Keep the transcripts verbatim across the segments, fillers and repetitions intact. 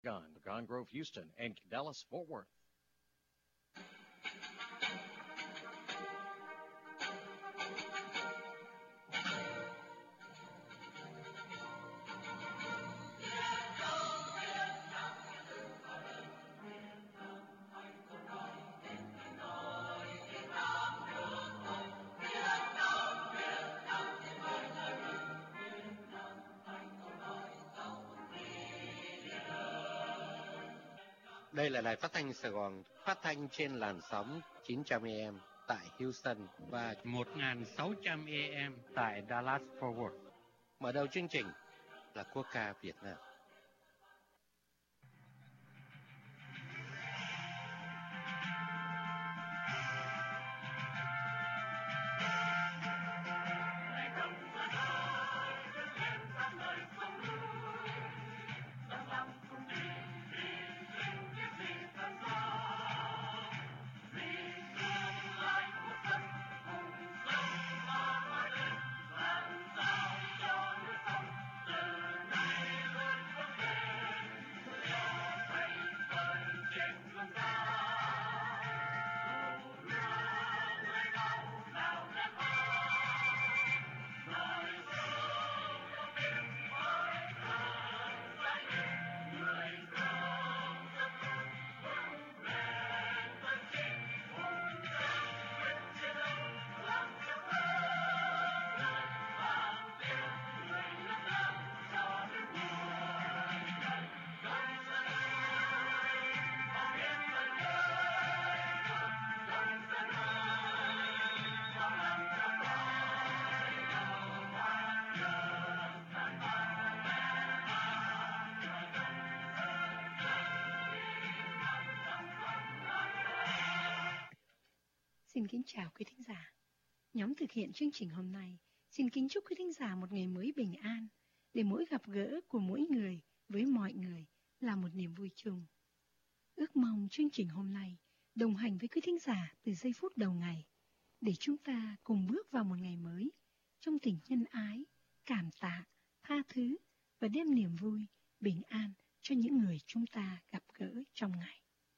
Gone, Gone Grove, Houston, and Dallas, Fort Worth. Đây là đài phát thanh Sài Gòn, phát thanh trên làn sóng chín trăm A M tại Houston và một nghìn sáu trăm A M tại Dallas Fort Worth. Mở đầu chương trình là quốc ca Việt Nam. Xin kính chào quý thính giả. Nhóm thực hiện chương trình hôm nay xin kính chúc quý thính giả một ngày mới bình an, để mỗi gặp gỡ của mỗi người với mọi người là một niềm vui chung. Ước mong chương trình hôm nay đồng hành với quý thính giả từ giây phút đầu ngày, để chúng ta cùng bước vào một ngày mới trong tình nhân ái, cảm tạ, tha thứ và đem niềm vui, bình an cho những người chúng ta gặp gỡ trong ngày.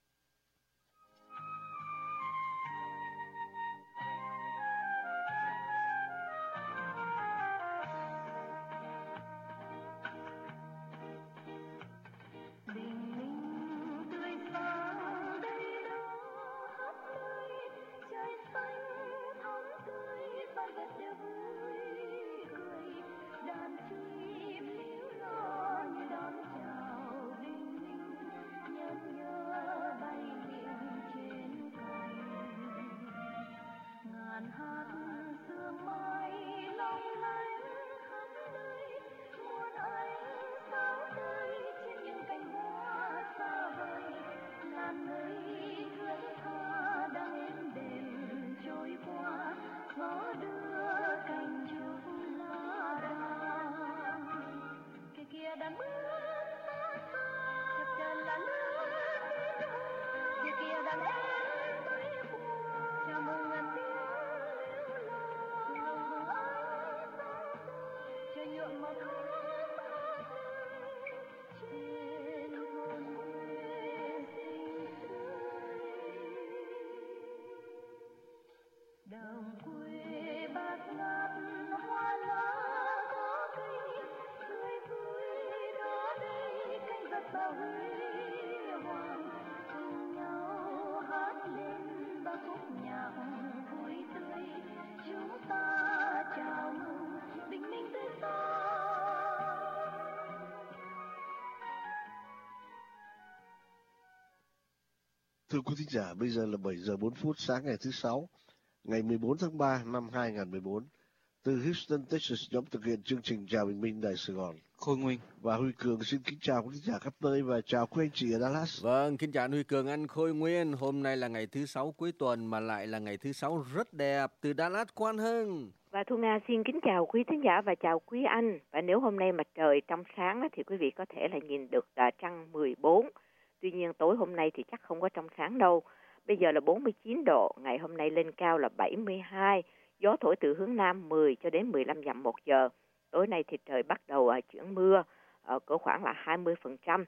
Thưa quý thính giả, bây giờ là bảy giờ bốn phút sáng ngày thứ Sáu, ngày mười bốn tháng ba năm hai nghìn không trăm mười bốn. Từ Houston, Texas, nhóm thực hiện chương trình Chào Bình Minh Đài Sài Gòn. Khôi Nguyên và Huy Cường xin kính chào quý thính giả khắp nơi và chào quý anh chị ở Dallas. Vâng, kính chào anh Huy Cường, anh Khôi Nguyên. Hôm nay là ngày thứ Sáu cuối tuần mà lại là ngày thứ Sáu rất đẹp từ Dallas, Quan Hưng. Và Thu Nga xin kính chào quý thính giả và chào quý anh. Và nếu hôm nay mặt trời trong sáng thì quý vị có thể là nhìn được trăng mười bốn. Tuy nhiên tối hôm nay thì chắc không có trong sáng đâu. Bây giờ là bốn mươi chín độ, ngày hôm nay lên cao là bảy mươi hai, gió thổi từ hướng Nam mười cho đến mười lăm dặm một giờ. Tối nay thì trời bắt đầu uh, chuyển mưa, uh, cỡ khoảng là hai mươi phần trăm.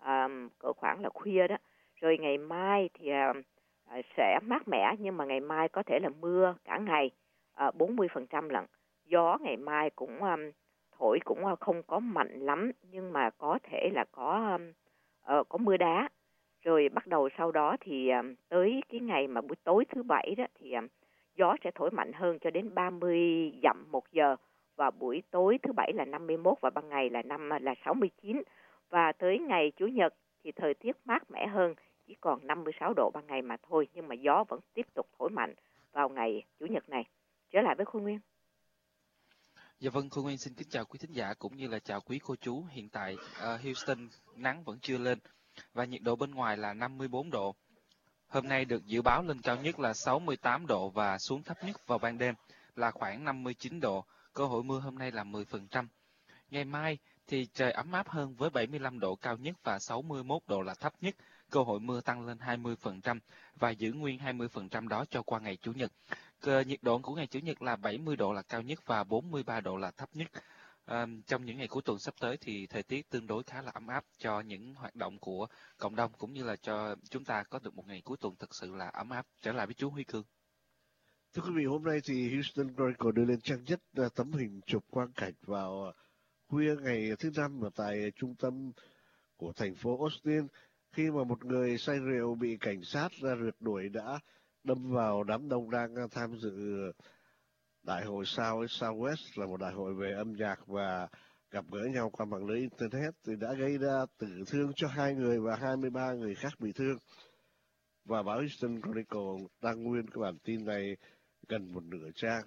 à, cỡ khoảng là khuya đó. Rồi ngày mai thì à, à, sẽ mát mẻ, nhưng mà ngày mai có thể là mưa cả ngày, à, bốn mươi phần trăm lận. Gió ngày mai cũng um, thổi cũng uh, không có mạnh lắm, nhưng mà có thể là có um, uh, có mưa đá. Rồi bắt đầu sau đó thì um, tới cái ngày mà buổi tối thứ bảy đó thì um, gió sẽ thổi mạnh hơn cho đến ba mươi dặm một giờ, và buổi tối thứ bảy là năm mươi mốt và ban ngày là năm là sáu mươi chín. Và tới ngày Chủ nhật thì thời tiết mát mẻ hơn, chỉ còn năm mươi sáu độ ban ngày mà thôi, nhưng mà gió vẫn tiếp tục thổi mạnh vào ngày Chủ nhật này. Trở lại với Khôi Nguyên. Dạ vâng, Khôi Nguyên xin kính chào quý thính giả cũng như là chào quý cô chú. Hiện tại uh, Houston nắng vẫn chưa lên và nhiệt độ bên ngoài là năm mươi bốn độ. Hôm nay được dự báo lên cao nhất là sáu mươi tám độ và xuống thấp nhất vào ban đêm là khoảng năm mươi chín độ. Cơ hội mưa hôm nay là mười phần trăm. Ngày mai thì trời ấm áp hơn với bảy mươi lăm độ cao nhất và sáu mươi mốt độ là thấp nhất. Cơ hội mưa tăng lên hai mươi phần trăm và giữ nguyên hai mươi phần trăm đó cho qua ngày Chủ nhật. Cơ, nhiệt độ của ngày Chủ nhật là bảy mươi độ là cao nhất và bốn mươi ba độ là thấp nhất. À, trong những ngày cuối tuần sắp tới thì thời tiết tương đối khá là ấm áp cho những hoạt động của cộng đồng, cũng như là cho chúng ta có được một ngày cuối tuần thật sự là ấm áp. Trở lại với chú Huy Cương. Thưa quý vị, hôm nay thì Houston Chronicle đưa lên trang nhất tấm hình chụp quang cảnh vào khuya ngày thứ năm ở tại trung tâm của thành phố Austin, khi mà một người say rượu bị cảnh sát ra rượt đuổi đã đâm vào đám đông đang tham dự đại hội South Southwest, là một đại hội về âm nhạc và gặp gỡ nhau qua mạng lưới internet, thì đã gây ra tử thương cho hai người và hai mươi ba người khác bị thương. Và báo Houston Chronicle đăng nguyên cái bản tin này gần một nửa trang.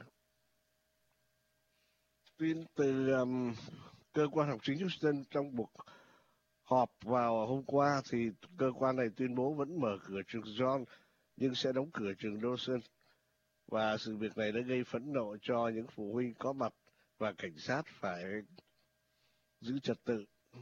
Tin từ um, cơ quan học chính Houston trong cuộc họp vào hôm qua thì cơ quan này tuyên bố vẫn mở cửa trường John nhưng sẽ đóng cửa trường Dawson. Và sự việc này đã gây phẫn nộ cho những phụ huynh có mặt và cảnh sát phải giữ trật tự.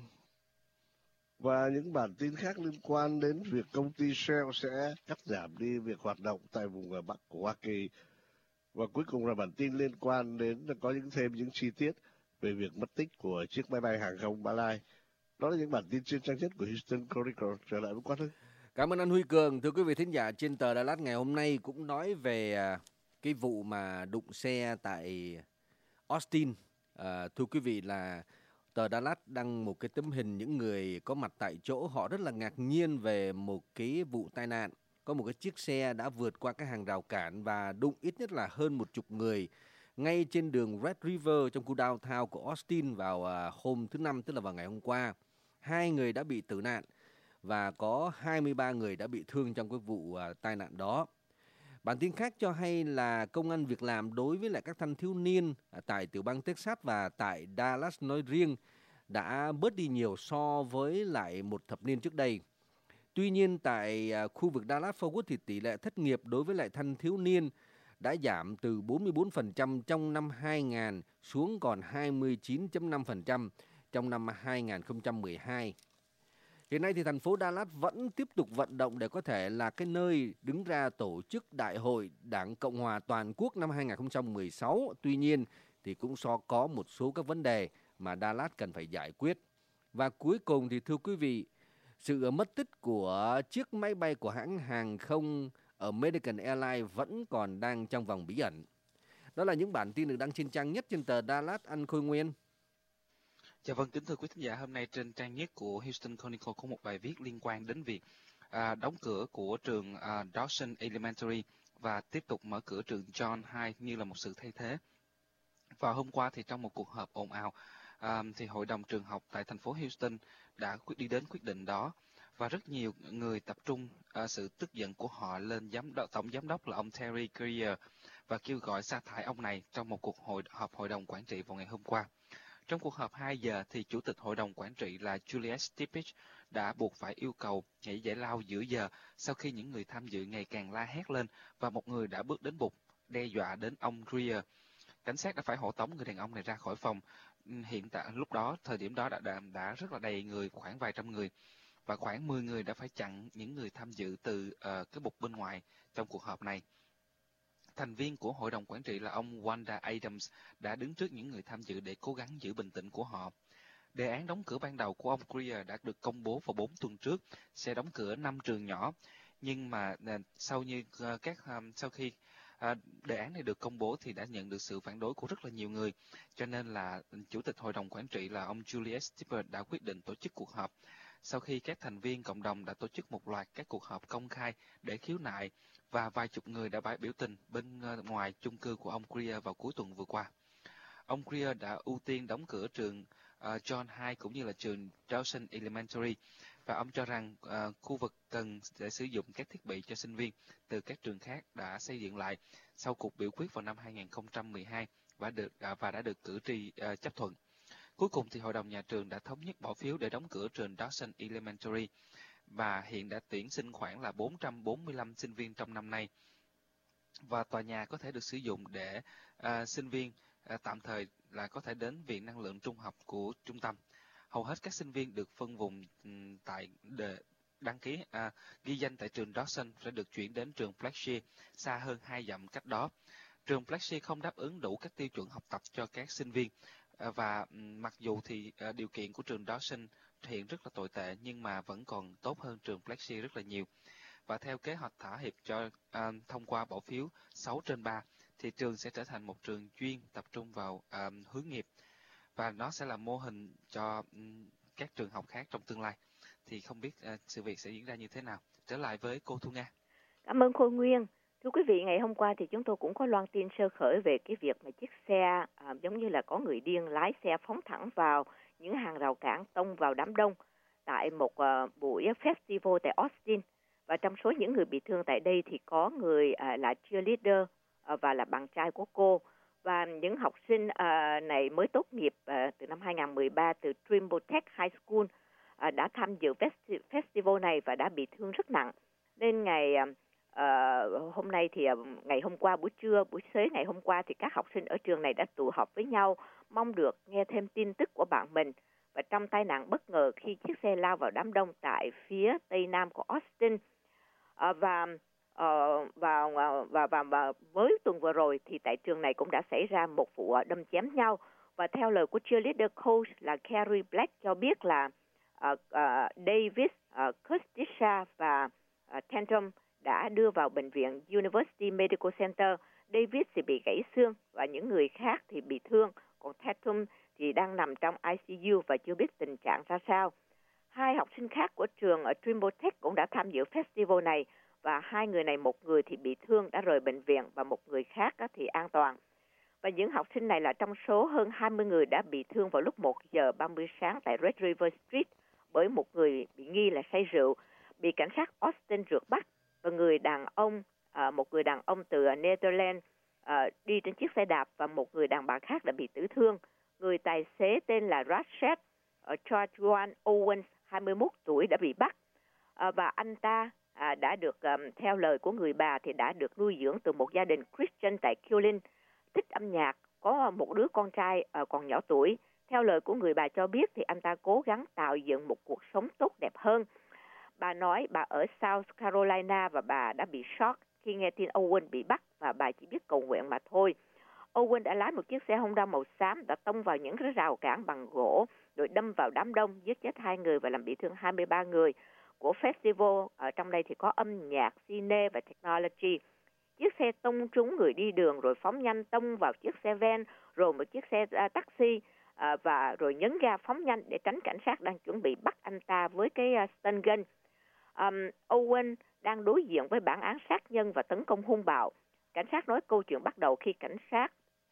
Và những bản tin khác liên quan đến việc công ty Shell sẽ cắt giảm đi việc hoạt động tại vùng ở Bắc của Hoa Kỳ. Và cuối cùng là bản tin liên quan đến có những thêm những chi tiết về việc mất tích của chiếc máy bay hàng không Mã Lai. Đó là những bản tin trên trang nhất của Houston Chronicle. Trở lại với Quán Hưng. Cảm ơn anh Huy Cường. Thưa quý vị thính giả, trên tờ Dallas ngày hôm nay cũng nói về cái vụ mà đụng xe tại Austin. À, thưa quý vị, là tờ Dallas đăng một cái tấm hình những người có mặt tại chỗ. Họ rất là ngạc nhiên về một cái vụ tai nạn. Có một cái chiếc xe đã vượt qua cái hàng rào cản và đụng ít nhất là hơn một chục người ngay trên đường Red River trong khu downtown của Austin vào uh, hôm thứ Năm, tức là vào ngày hôm qua. Hai người đã bị tử nạn và có hai mươi ba người đã bị thương trong cái vụ uh, tai nạn đó. Bản tin khác cho hay là công ăn việc làm đối với lại các thanh thiếu niên tại tiểu bang Texas và tại Dallas nói riêng đã bớt đi nhiều so với lại một thập niên trước đây. Tuy nhiên tại khu vực Dallas-Fort Worth thì tỷ lệ thất nghiệp đối với lại thanh thiếu niên đã giảm từ bốn mươi bốn phần trăm trong năm hai nghìn xuống còn hai mươi chín phẩy năm phần trăm trong năm hai nghìn không trăm mười hai. Hiện nay thì thành phố Dallas vẫn tiếp tục vận động để có thể là cái nơi đứng ra tổ chức Đại hội Đảng Cộng hòa Toàn quốc năm hai nghìn không trăm mười sáu. Tuy nhiên thì cũng so có một số các vấn đề mà Dallas cần phải giải quyết. Và cuối cùng thì thưa quý vị, sự mất tích của chiếc máy bay của hãng hàng không American Airlines vẫn còn đang trong vòng bí ẩn. Đó là những bản tin được đăng trên trang nhất trên tờ Dallas, anh Khôi Nguyên. Dạ vâng, kính thưa quý thính giả, hôm nay trên trang nhất của Houston Chronicle có một bài viết liên quan đến việc à, đóng cửa của trường à, Dawson Elementary và tiếp tục mở cửa trường John hai như là một sự thay thế. Vào hôm qua thì trong một cuộc họp ồn ào, à, thì hội đồng trường học tại thành phố Houston đã quyết đi đến quyết định đó, và rất nhiều người tập trung à, sự tức giận của họ lên giám đốc, tổng giám đốc là ông Terry Greer, và kêu gọi sa thải ông này trong một cuộc hội họp hội đồng quản trị vào ngày hôm qua. Trong cuộc họp hai giờ thì chủ tịch hội đồng quản trị là Julius Stippich đã buộc phải yêu cầu nghỉ giải lao giữa giờ sau khi những người tham dự ngày càng la hét lên và một người đã bước đến bục đe dọa đến ông Greer. Cảnh sát đã phải hộ tống người đàn ông này ra khỏi phòng. Hiện tại lúc đó thời điểm đó đã, đã đã rất là đầy người, khoảng vài trăm người, và khoảng mười người đã phải chặn những người tham dự từ uh, cái bục bên ngoài trong cuộc họp này. Thành viên của hội đồng quản trị là ông Wanda Adams đã đứng trước những người tham dự để cố gắng giữ bình tĩnh của họ. Đề án đóng cửa ban đầu của ông Greer đã được công bố vào bốn tuần trước, sẽ đóng cửa năm trường nhỏ. Nhưng mà sau như các sau khi đề án này được công bố thì đã nhận được sự phản đối của rất là nhiều người, cho nên là chủ tịch hội đồng quản trị là ông Julius Stipper đã quyết định tổ chức cuộc họp. Sau khi các thành viên cộng đồng đã tổ chức một loạt các cuộc họp công khai để khiếu nại và vài chục người đã bãi biểu tình bên ngoài chung cư của ông Greer vào cuối tuần vừa qua. Ông Greer đã ưu tiên đóng cửa trường uh, John hai cũng như là trường Dawson Elementary, và ông cho rằng uh, khu vực cần để sử dụng các thiết bị cho sinh viên từ các trường khác đã xây dựng lại sau cuộc biểu quyết vào năm hai nghìn không trăm mười hai và được uh, và đã được cử tri uh, chấp thuận. Cuối cùng thì hội đồng nhà trường đã thống nhất bỏ phiếu để đóng cửa trường Dawson Elementary, và hiện đã tuyển sinh khoảng là bốn trăm bốn mươi lăm sinh viên trong năm nay, và tòa nhà có thể được sử dụng để uh, sinh viên uh, tạm thời là có thể đến Viện Năng lượng Trung học của trung tâm. Hầu hết các sinh viên được phân vùng um, tại để đăng ký uh, ghi danh tại trường Dawson sẽ được chuyển đến trường Blackshear, xa hơn hai dặm cách đó. Trường Blackshear không đáp ứng đủ các tiêu chuẩn học tập cho các sinh viên, uh, và um, mặc dù thì uh, điều kiện của trường Dawson hiện rất là tồi tệ, nhưng mà vẫn còn tốt hơn trường Blackshear rất là nhiều. Và theo kế hoạch thỏa hiệp cho uh, thông qua bỏ phiếu sáu trên ba, thì trường sẽ trở thành một trường chuyên tập trung vào uh, hướng nghiệp, và nó sẽ là mô hình cho um, các trường học khác trong tương lai. Thì không biết uh, sự việc sẽ diễn ra như thế nào. Trở lại với cô Thu Nga. Cảm ơn Khôi Nguyên. Thưa quý vị, ngày hôm qua thì chúng tôi cũng có loan tin sơ khởi về cái việc mà chiếc xe uh, giống như là có người điên lái xe phóng thẳng vào những hàng rào cản, tông vào đám đông tại một uh, buổi festival tại Austin. Và trong số những người bị thương tại đây thì có người uh, là cheerleader uh, và là bạn trai của cô. Và những học sinh uh, này mới tốt nghiệp uh, từ năm hai nghìn không trăm mười ba từ Trimble Tech High School uh, đã tham dự festi- festival này và đã bị thương rất nặng. Nên ngày uh, hôm nay thì uh, ngày hôm qua buổi trưa, buổi xế ngày hôm qua thì các học sinh ở trường này đã tụ họp với nhau, mong được nghe thêm tin tức của bạn mình. Và trong tai nạn bất ngờ khi chiếc xe lao vào đám đông tại phía tây nam của Austin. À, và, uh, và, và, và, và mới tuần vừa rồi thì tại trường này cũng đã xảy ra một vụ đâm chém nhau. Và theo lời của cheerleader coach là Carrie Black cho biết là uh, uh, Davis, uh, Custisha và uh, Tatum đã đưa vào bệnh viện University Medical Center. Davis thì bị gãy xương và những người khác thì bị thương, còn Tatum thì đang nằm trong I C U và chưa biết tình trạng ra sao. Hai học sinh khác của trường ở Trimble Tech cũng đã tham dự festival này, và hai người này, một người thì bị thương đã rời bệnh viện và một người khác thì an toàn. Và những học sinh này là trong số hơn hai mươi người đã bị thương vào lúc một giờ ba mươi sáng tại Red River Street bởi một người bị nghi là say rượu, bị cảnh sát Austin rượt bắt, và người đàn ông, một người đàn ông từ Netherlands đi trên chiếc xe đạp và một người đàn bà khác đã bị tử thương. Người tài xế tên là Rashad George Owens, hai mươi mốt tuổi, đã bị bắt, à, và anh ta à, đã được, um, theo lời của người bà, thì đã được nuôi dưỡng từ một gia đình Christian tại Killeen, thích âm nhạc, có một đứa con trai à, còn nhỏ tuổi. Theo lời của người bà cho biết thì anh ta cố gắng tạo dựng một cuộc sống tốt đẹp hơn. Bà nói bà ở South Carolina và bà đã bị sốc khi nghe tin Owen bị bắt, và bà chỉ biết cầu nguyện mà thôi. Owen đã lái một chiếc xe Honda màu xám, đã tông vào những cái rào cản bằng gỗ, rồi đâm vào đám đông, giết chết hai người và làm bị thương hai mươi ba người. Của festival ở trong đây thì có âm nhạc, cine và technology. Chiếc xe tông trúng người đi đường rồi phóng nhanh tông vào chiếc xe van, rồi một chiếc xe uh, taxi, uh, và rồi nhấn ga phóng nhanh để tránh cảnh sát đang chuẩn bị bắt anh ta với cái uh, stun gun. Um, Owen đang đối diện với bản án sát nhân và tấn công hung bạo. Cảnh sát nói câu chuyện bắt đầu khi cảnh sát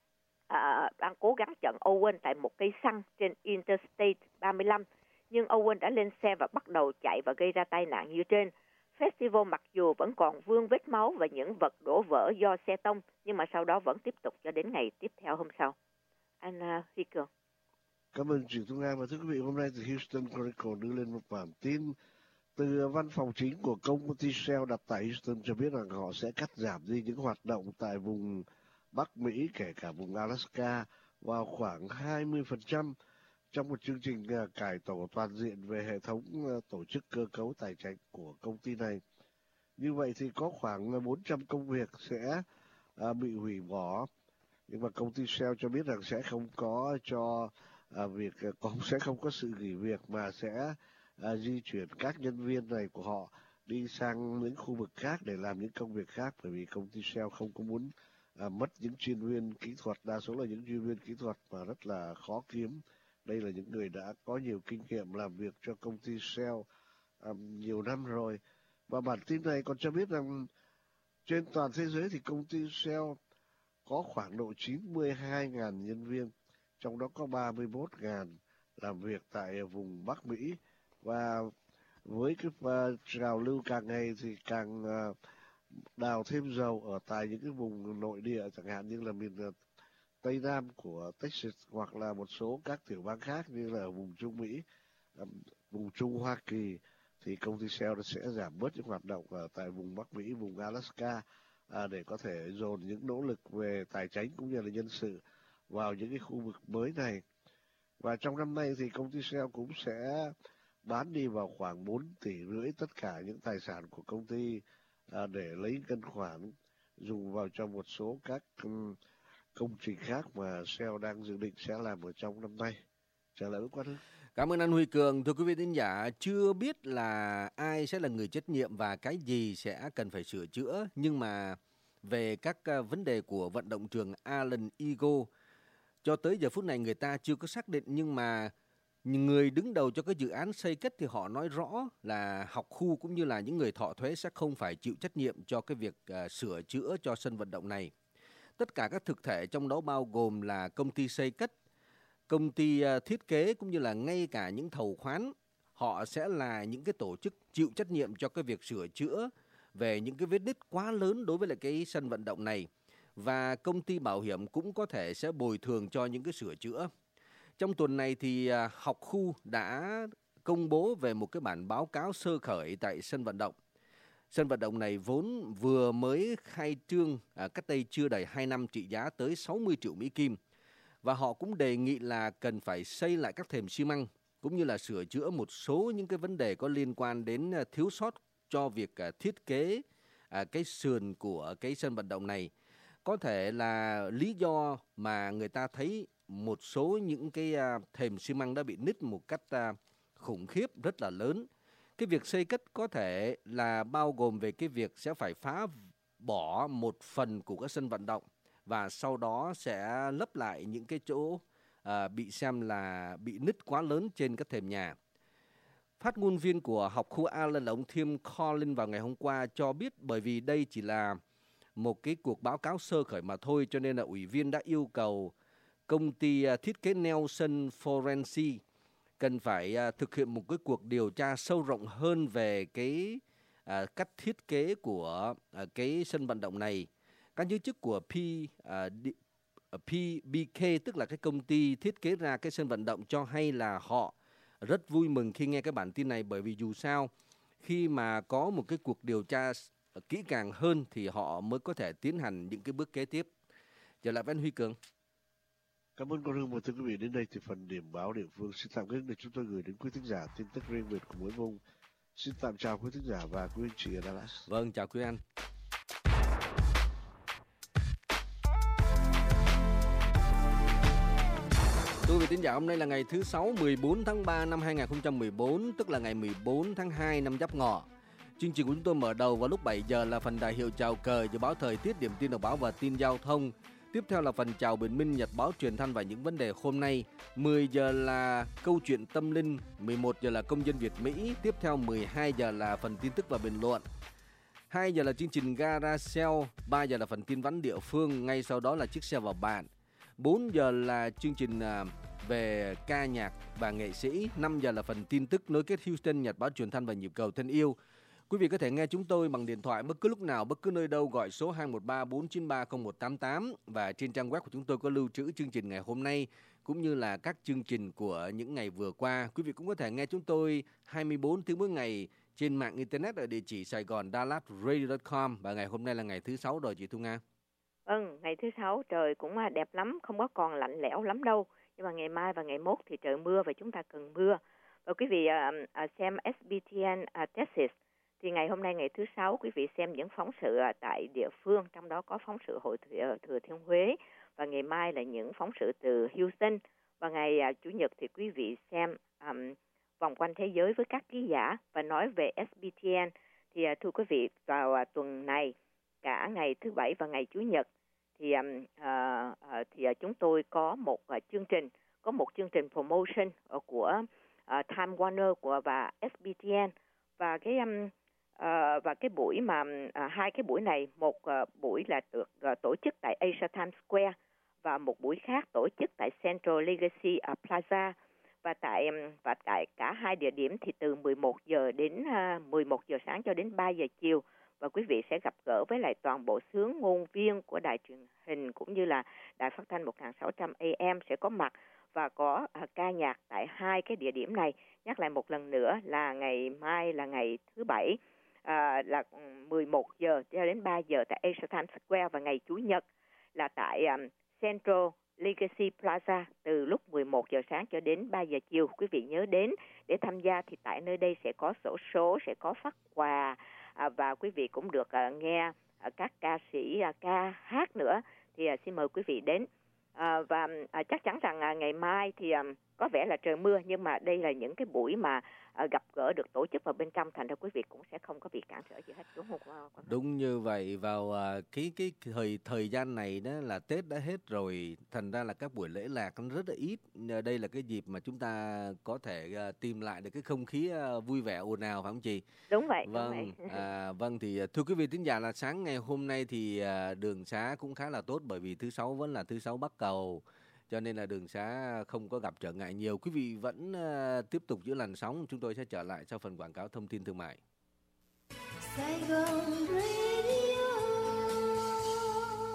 À, đang cố gắng chặn Owen tại một cây xăng trên Interstate ba mươi lăm, nhưng Owen đã lên xe và bắt đầu chạy và gây ra tai nạn như trên. Festival mặc dù vẫn còn vương vết máu và những vật đổ vỡ do xe tông, nhưng mà sau đó vẫn tiếp tục cho đến ngày tiếp theo hôm sau. Anh uh, Huy Cường. Cảm ơn chị Thu Nga. Và thưa quý vị, hôm nay từ Houston Chronicle đưa lên một bản tin từ văn phòng chính của công ty Shell đặt tại Houston cho biết rằng họ sẽ cắt giảm đi những hoạt động tại vùng Bắc Mỹ, kể cả vùng Alaska, vào khoảng hai mươi phần trăm trong một chương trình uh, cải tổ toàn diện về hệ thống uh, tổ chức cơ cấu tài chính của công ty này. Như vậy thì có khoảng bốn trăm công việc sẽ uh, bị hủy bỏ, nhưng mà công ty Shell cho biết rằng sẽ không có cho à, việc à, cũng sẽ không có sự nghỉ việc mà sẽ à, di chuyển các nhân viên này của họ đi sang những khu vực khác để làm những công việc khác, bởi vì công ty Shell không có muốn à, mất những chuyên viên kỹ thuật, đa số là những chuyên viên kỹ thuật mà rất là khó kiếm. Đây là những người đã có nhiều kinh nghiệm làm việc cho công ty Shell um, nhiều năm rồi. Và bản tin này còn cho biết rằng trên toàn thế giới thì công ty Shell có khoảng độ chín mươi hai nghìn nhân viên, trong đó có ba mươi mốt nghìn làm việc tại vùng Bắc Mỹ. Và với cái uh, trào lưu càng ngày thì càng uh, đào thêm dầu ở tại những cái vùng nội địa, chẳng hạn như là miền uh, Tây Nam của Texas hoặc là một số các tiểu bang khác như là vùng Trung Mỹ, um, vùng Trung Hoa Kỳ, thì công ty Shell sẽ giảm bớt những hoạt động ở tại vùng Bắc Mỹ, vùng Alaska à, để có thể dồn những nỗ lực về tài chính cũng như là nhân sự vào những cái khu vực mới này. Và trong năm nay thì công ty Shell cũng sẽ bán đi vào khoảng bốn tỷ rưỡi tất cả những tài sản của công ty à, để lấy ngân khoản dùng vào cho một số các um, công trình khác mà Shell đang dự định sẽ làm ở trong năm nay. Trả lời Quán Hưng. Cảm ơn anh Huy Cường. Thưa quý vị thính giả, chưa biết là ai sẽ là người trách nhiệm và cái gì sẽ cần phải sửa chữa, nhưng mà về các vấn đề của vận động trường Allen Eagle, cho tới giờ phút này người ta chưa có xác định, nhưng mà người đứng đầu cho cái dự án xây cất thì họ nói rõ là học khu cũng như là những người thọ thuế sẽ không phải chịu trách nhiệm cho cái việc uh, sửa chữa cho sân vận động này. Tất cả các thực thể trong đó bao gồm là công ty xây cất, công ty uh, thiết kế cũng như là ngay cả những thầu khoán, họ sẽ là những cái tổ chức chịu trách nhiệm cho cái việc sửa chữa về những cái vết nứt quá lớn đối với lại cái sân vận động này. Và công ty bảo hiểm cũng có thể sẽ bồi thường cho những cái sửa chữa. Trong tuần này thì học khu đã công bố về một cái bản báo cáo sơ khởi tại sân vận động. Sân vận động này vốn vừa mới khai trương à, cách đây chưa đầy hai năm, trị giá tới sáu mươi triệu Mỹ Kim. Và họ cũng đề nghị là cần phải xây lại các thềm xi măng cũng như là sửa chữa một số những cái vấn đề có liên quan đến thiếu sót cho việc à, thiết kế à, cái sườn của cái sân vận động này. Có thể là lý do mà người ta thấy một số những cái uh, thềm xi măng đã bị nứt một cách uh, khủng khiếp rất là lớn. Cái việc xây cất có thể là bao gồm về cái việc sẽ phải phá bỏ một phần của cái sân vận động và sau đó sẽ lấp lại những cái chỗ uh, bị xem là bị nứt quá lớn trên các thềm nhà. Phát ngôn viên của học khu Allen là ông Tim Collins vào ngày hôm qua cho biết bởi vì đây chỉ là một cái cuộc báo cáo sơ khởi mà thôi, cho nên là ủy viên đã yêu cầu công ty thiết kế Nelson Forensic cần phải thực hiện một cái cuộc điều tra sâu rộng hơn về cái à, cách thiết kế của à, cái sân vận động này. Các giới chức của P, à, pê bê ca, tức là cái công ty thiết kế ra cái sân vận động, cho hay là họ rất vui mừng khi nghe cái bản tin này, bởi vì dù sao khi mà có một cái cuộc điều tra kỹ càng hơn thì họ mới có thể tiến hành những cái bước kế tiếp. Trở lại với anh Huy Cường. Cảm ơn con Hương và thưa quý vị. Đến đây thì phần điểm báo địa phương xin tạm kết để chúng tôi gửi đến quý thính giả tin tức riêng biệt của mỗi vùng. Xin tạm chào quý thính giả và quý anh chị ở Dallas. Vâng, chào quý anh. Thưa quý vị thính giả, hôm nay là ngày thứ Sáu, mười bốn tháng ba năm hai nghìn không trăm mười bốn, tức là ngày mười bốn tháng hai năm Giáp Ngọ. Chương trình của chúng tôi mở đầu vào lúc bảy giờ là phần đại hiệu chào cờ, dự báo thời tiết, điểm tin đọc báo và tin giao thông. Tiếp theo là phần chào bình minh, nhật báo, truyền thanh và những vấn đề hôm nay. mười giờ là câu chuyện tâm linh, mười một giờ là công dân Việt Mỹ. Tiếp theo mười hai giờ là phần tin tức và bình luận. hai giờ là chương trình Gara Sale, ba giờ là phần tin vắn địa phương, ngay sau đó là chiếc xe vào bản. bốn giờ là chương trình về ca nhạc và nghệ sĩ. năm giờ là phần tin tức nối kết Houston, nhật báo, truyền thanh và nhịp cầu thân yêu. Quý vị có thể nghe chúng tôi bằng điện thoại bất cứ lúc nào, bất cứ nơi đâu, gọi số hai một ba bốn chín ba không một tám tám. Và trên trang web của chúng tôi có lưu trữ chương trình ngày hôm nay, cũng như là các chương trình của những ngày vừa qua. Quý vị cũng có thể nghe chúng tôi hai mươi bốn tiếng mỗi ngày trên mạng Internet ở địa chỉ Sài Gòn Dallas Radio chấm com. Và ngày hôm nay là ngày thứ Sáu rồi chị Thu Nga. Vâng, ngày thứ Sáu trời cũng đẹp lắm, không có còn lạnh lẽo lắm đâu. Nhưng mà ngày mai và ngày mốt thì trời mưa và chúng ta cần mưa. Và quý vị uh, uh, xem ét bê tê en uh, Texas. Thì ngày hôm nay ngày thứ Sáu, quý vị xem những phóng sự tại địa phương, trong đó có phóng sự Hội Thừa, Thừa Thiên Huế, và ngày mai là những phóng sự từ Houston Và ngày uh, Chủ nhật thì quý vị xem um, Vòng quanh thế giới với các ký giả và nói về ét bê tê en. Thì uh, thưa quý vị, vào uh, tuần này, cả ngày thứ Bảy và ngày Chủ nhật, thì um, uh, uh, thì uh, chúng tôi có một uh, chương trình, có một chương trình promotion uh, của uh, Time Warner của và ét bê tê en. Và cái um, uh, và cái buổi mà uh, hai cái buổi này, một uh, buổi là được uh, tổ chức tại Asia Times Square và một buổi khác tổ chức tại Central Legacy uh, Plaza. Và tại và tại cả hai địa điểm thì từ mười một giờ đến uh, mười một giờ sáng cho đến ba giờ chiều. Và quý vị sẽ gặp gỡ với lại toàn bộ xướng ngôn viên của đài truyền hình cũng như là đài phát thanh một nghìn sáu trăm A M sẽ có mặt và có uh, ca nhạc tại hai cái địa điểm này. Nhắc lại một lần nữa là ngày mai là ngày thứ Bảy uh, là mười một giờ cho đến ba giờ tại Asia Times Square, và ngày Chủ nhật là tại um, Central Legacy Plaza từ lúc mười một giờ sáng cho đến ba giờ chiều. Quý vị nhớ đến để tham gia, thì tại nơi đây sẽ có xổ số, sẽ có phát quà à, và quý vị cũng được à, nghe à, các ca sĩ à, ca hát nữa. Thì à, xin mời quý vị đến. À, và à, chắc chắn rằng à, ngày mai thì à, có vẻ là trời mưa, nhưng mà đây là những cái buổi mà à, gặp gỡ được tổ chức vào bên trong, thành ra quý vị cũng sẽ không có bị cản trở gì hết, đúng không? Quang? Đúng như vậy, vào à, cái cái thời thời gian này đó là Tết đã hết rồi, thành ra là các buổi lễ lạc nó rất là ít. Đây là cái dịp mà chúng ta có thể à, tìm lại được cái không khí à, vui vẻ ồn ào, phải không chị? Đúng vậy. Vâng, đúng vậy. à, vâng thì thưa quý vị thính giả, là sáng ngày hôm nay thì à, đường xá cũng khá là tốt, bởi vì thứ sáu vẫn là thứ sáu Bắc Cầu, cho nên là đường xá không có gặp trở ngại nhiều. Quý vị vẫn uh, tiếp tục giữ làn sóng, chúng tôi sẽ trở lại sau phần quảng cáo thông tin thương mại. Sài Gòn